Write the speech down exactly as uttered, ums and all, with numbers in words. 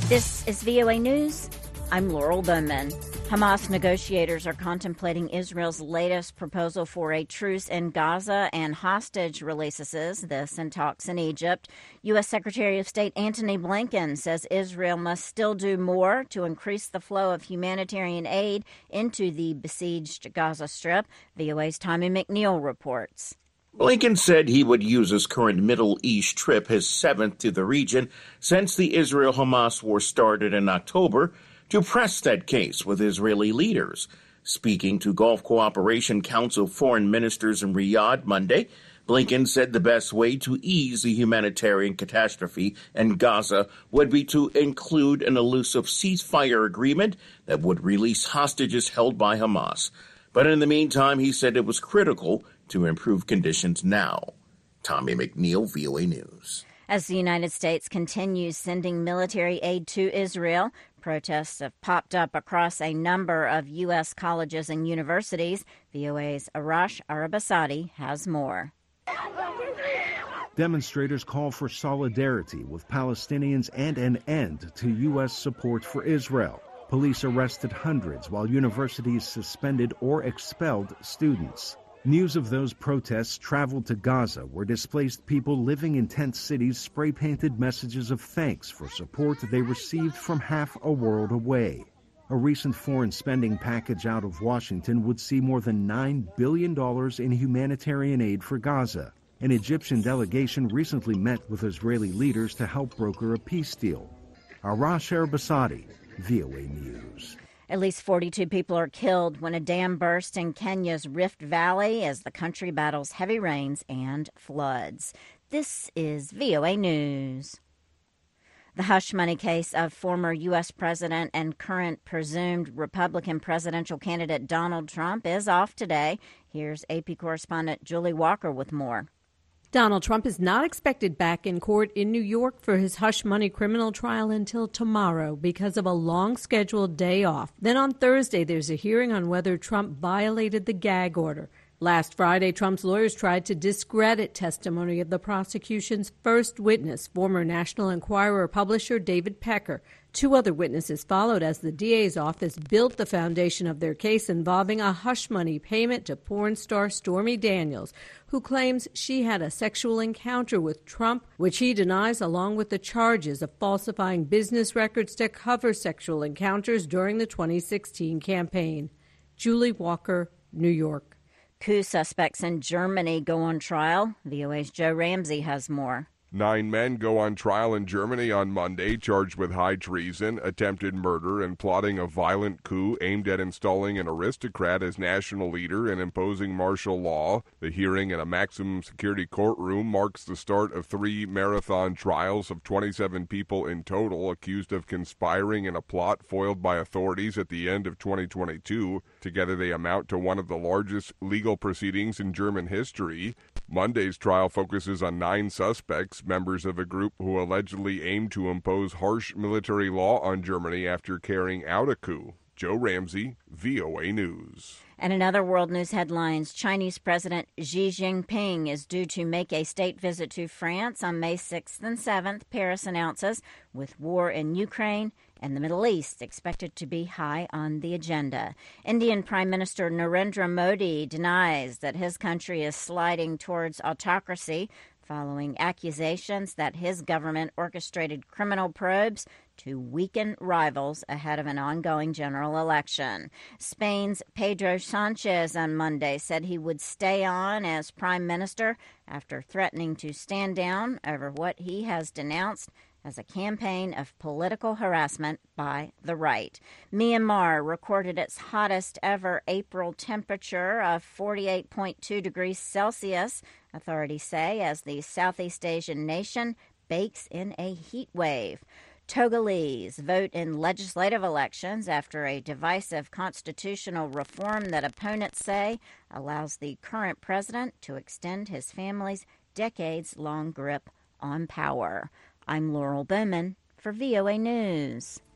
This is V O A News. I'm Laurel Bowman. Hamas negotiators are contemplating Israel's latest proposal for a truce in Gaza and hostage releases, this in talks in Egypt. U S. Secretary of State Antony Blinken says Israel must still do more to increase the flow of humanitarian aid into the besieged Gaza Strip. V O A's Tommy McNeil reports. Blinken said he would use his current Middle East trip, his seventh to the region since the Israel-Hamas war started in October, to press that case with Israeli leaders. Speaking to Gulf Cooperation Council foreign ministers in Riyadh Monday, Blinken said the best way to ease the humanitarian catastrophe in Gaza would be to include an elusive ceasefire agreement that would release hostages held by Hamas. But in the meantime, he said it was critical to improve conditions now. Tommy McNeil, V O A News. As the United States continues sending military aid to Israel, protests have popped up across a number of U S colleges and universities. V O A's Arash Arabasadi has more. Demonstrators call for solidarity with Palestinians and an end to U S support for Israel. Police arrested hundreds while universities suspended or expelled students. News of those protests traveled to Gaza, where displaced people living in tent cities spray-painted messages of thanks for support they received from half a world away. A recent foreign spending package out of Washington would see more than nine billion dollars in humanitarian aid for Gaza. An Egyptian delegation recently met with Israeli leaders to help broker a peace deal. Arash Arabasadi, V O A News. At least forty-two people are killed when a dam burst in Kenya's Rift Valley as the country battles heavy rains and floods. This is V O A News. The hush money case of former U S President and current presumed Republican presidential candidate Donald Trump is off today. Here's A P correspondent Julie Walker with more. Donald Trump is not expected back in court in New York for his hush money criminal trial until tomorrow because of a long-scheduled day off. Then on Thursday, there's a hearing on whether Trump violated the gag order. Last Friday, Trump's lawyers tried to discredit testimony of the prosecution's first witness, former National Enquirer publisher David Pecker. Two other witnesses followed as the D A's office built the foundation of their case involving a hush money payment to porn star Stormy Daniels, who claims she had a sexual encounter with Trump, which he denies, along with the charges of falsifying business records to cover sexual encounters during the twenty sixteen campaign. Julie Walker, New York. Coup suspects in Germany go on trial. V O A's Joe Ramsey has more. Nine men go on trial in Germany on Monday, charged with high treason, attempted murder, and plotting a violent coup aimed at installing an aristocrat as national leader and imposing martial law. The hearing in a maximum security courtroom marks the start of three marathon trials of twenty-seven people in total accused of conspiring in a plot foiled by authorities at the end of twenty twenty-two. Together they amount to one of the largest legal proceedings in German history. Monday's trial focuses on nine suspects, members of a group who allegedly aimed to impose harsh military law on Germany after carrying out a coup. Joe Ramsey, V O A News. And in other world news headlines, Chinese President Xi Jinping is due to make a state visit to France on May sixth and seventh, Paris announces, with war in Ukraine and the Middle East expected to be high on the agenda. Indian Prime Minister Narendra Modi denies that his country is sliding towards autocracy following accusations that his government orchestrated criminal probes to weaken rivals ahead of an ongoing general election. Spain's Pedro Sanchez on Monday said he would stay on as prime minister after threatening to stand down over what he has denounced as a campaign of political harassment by the right. Myanmar recorded its hottest ever April temperature of forty-eight point two degrees Celsius, authorities say, as the Southeast Asian nation bakes in a heat wave. Togolese vote in legislative elections after a divisive constitutional reform that opponents say allows the current president to extend his family's decades-long grip on power. I'm Laurel Bowman for V O A News.